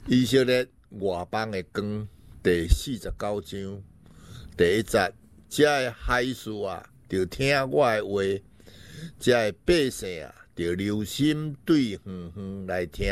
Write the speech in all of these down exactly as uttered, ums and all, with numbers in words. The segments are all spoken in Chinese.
以色列外邦的光第四十九章第一节，这的海士啊，就听我的话；这的百姓啊，就留心对远远来听。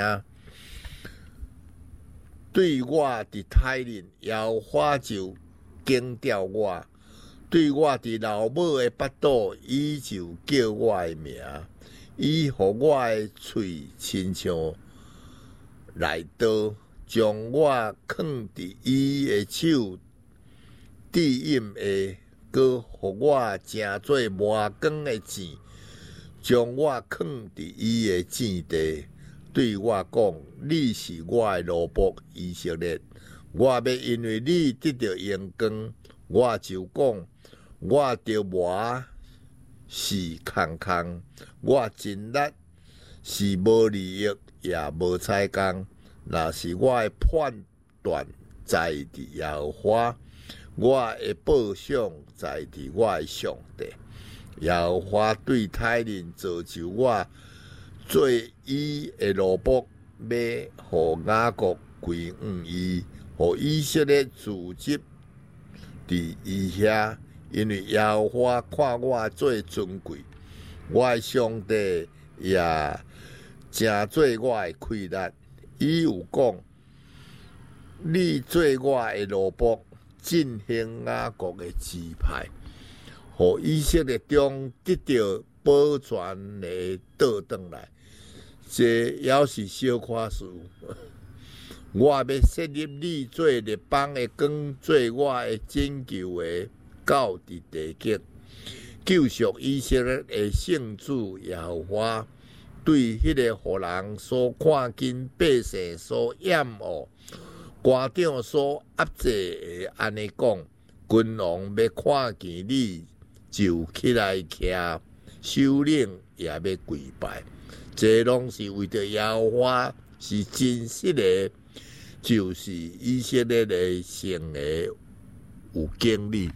对我伫胎恁，耶和华就警调我；对我伫老母的腹肚，伊就叫我的名。伊互我的喙亲像来刀，将我放伫伊的手指印下，搁互我诚做磨光的钱，将我放伫伊的箭地。对我讲，你是我的奴仆以色列，我要因为你得到荣光。我就讲，我着磨是空空，我真力是无利益，也无采工。若是我的判断在伫耶和华，我的报赏在伫我的上帝。耶和华对胎恁造就我，做伊的奴仆，要互雅各归向伊，互以色列自执伫伊遐。因为耶和华看我做尊贵，我的上帝也诚做我的气力。伊有讲，你做我的奴仆，振兴雅各的支派，互以色列中得到保全的倒转来。这也是小可事。我要设立你做列邦的光，做我的拯救的到伫地极，救赎以色列的圣主耶和华。对迄个互人所看见百姓所厌恶，官长所压制的安尼讲，君王要看见你，就起来徛，首领也要跪拜。这拢是为着耶和华是真实的，就是以色列的圣的有经历。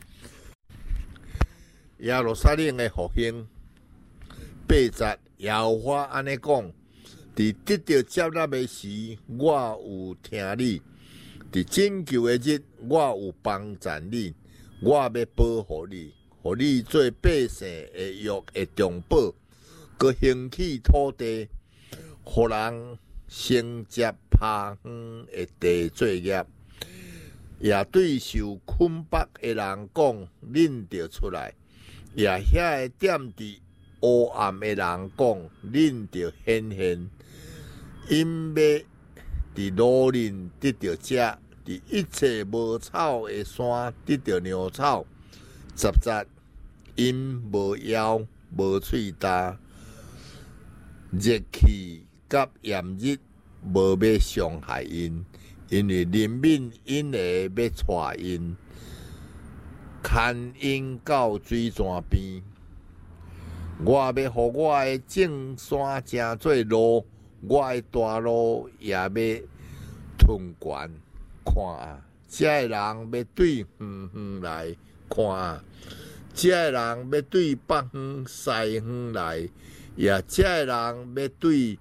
耶路撒冷的复兴，八节耶和华安尼讲：伫得到接纳的时，我有听你；伫拯救的日，我有帮赞你。我要保护你，互你做百姓的约的中保，佮兴起土地，互人承接扒荒的地作业。也对受困迫的人讲：恁着出来。也遐个踮伫黑暗的人讲：恁着显现。因要伫罗林得到食，伫一切无草的山得到牛草。十节，因无枵无喙焦，热气甲炎日无要伤害因，因为人民因会要带因。牵因到水泉边，我要互我的正山成做路，我的大路也要吞关。看啊，这个人要对远远来看啊，这个人要对北方西方来，也这个人要对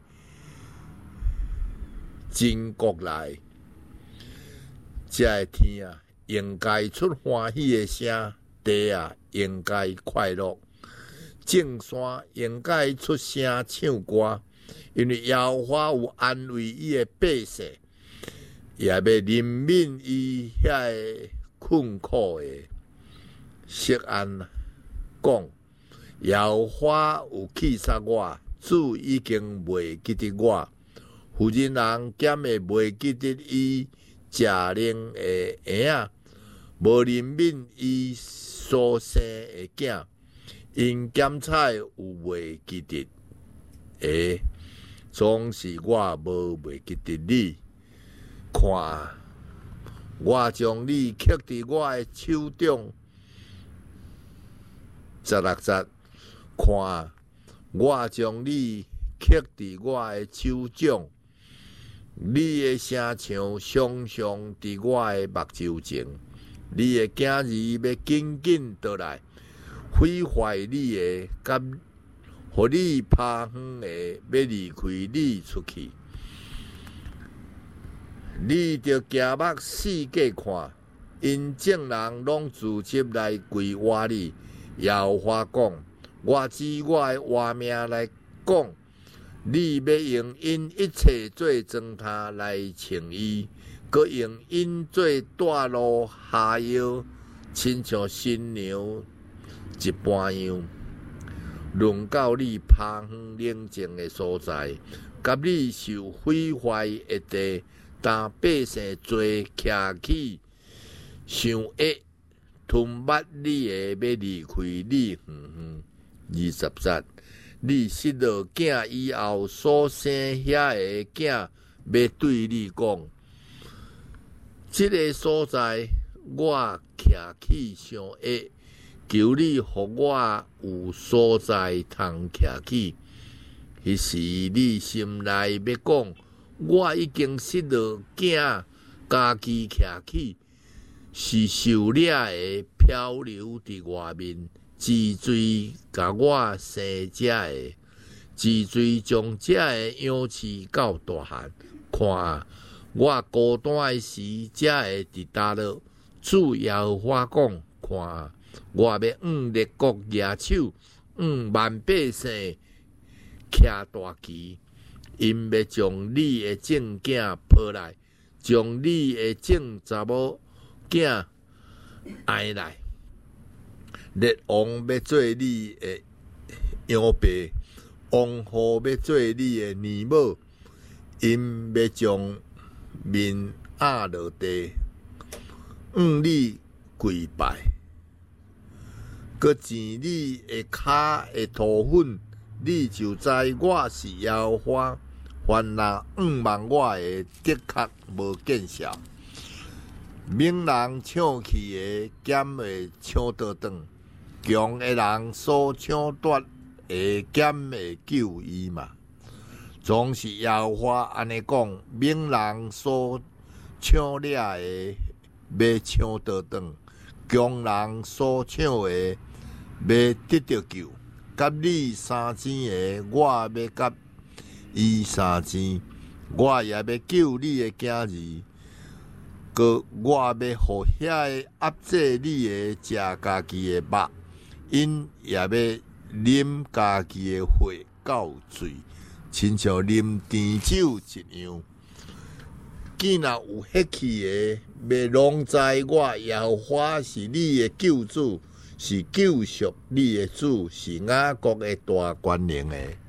真国来。这个天啊，应该出欢喜的声，地啊应该快乐，正山应该出声唱歌，因为耶和华有安慰伊的百姓，也要怜悯伊遐个困苦的。释安讲，耶和华有气杀我，主已经袂记得我，妇人人减会袂记得伊食灵的婴仔。无怜悯伊所生的囝，因检彩有袂记得的，总是我无袂记得你。看，我将你刻伫我的手中。十六节，看，我将你刻伫我的手中。你的声像常常伫我的目睭前。你的囝儿要紧紧倒来，毁坏你的，甲互你扒荒的，要离开你出去。 你着行目四界看，因众人拢自集来跪我你。耶和华讲：我指我的活命来讲，你要用因一切做砖头来称伊，佮用因做带路下药，亲像新娘一般样。论到你趴远冷静的所在，甲你受毁坏的地，但百姓做徛起想恶。吞捌你的要离开你远远。二十节，你失落囝以后所生遐个囝，要对你讲：这个所在我徛起上恶，求你互我有所在通徛起。迄时你心内要讲：我已经失落囝，家己徛起。是受掠的漂流伫外面，治罪甲我生者的，治罪将这的养饲到大汉。看我孤单的时，这的伫倒落。主耶和华讲：看我要往列国举手，往万百姓徛大旗，因要将你的正囝抱来，将你的正查某囝爱来，列王要做你的羊爸，王后要做你的女母，因要将面压落地，向你跪拜，佮泋你的骹的土粉，你就知我是耶和华。凡人仰望我的，的确无见效。闽人抢去的，减会抢倒转；强的人所抢夺的，减会救伊嘛。总是耶和华安尼讲：闽人所抢掠的，要抢倒转；强人所抢的，要得到救。甲你三钱的，我要甲伊三钱，我也要救你的囝儿。佮我要互遐个压制你的食家己的肉，因也要啉家己的血到醉，亲像啉甜酒一样。既然有血气的，要拢知我耶和华是你的救主，是救赎你的主，是雅各的大权能的。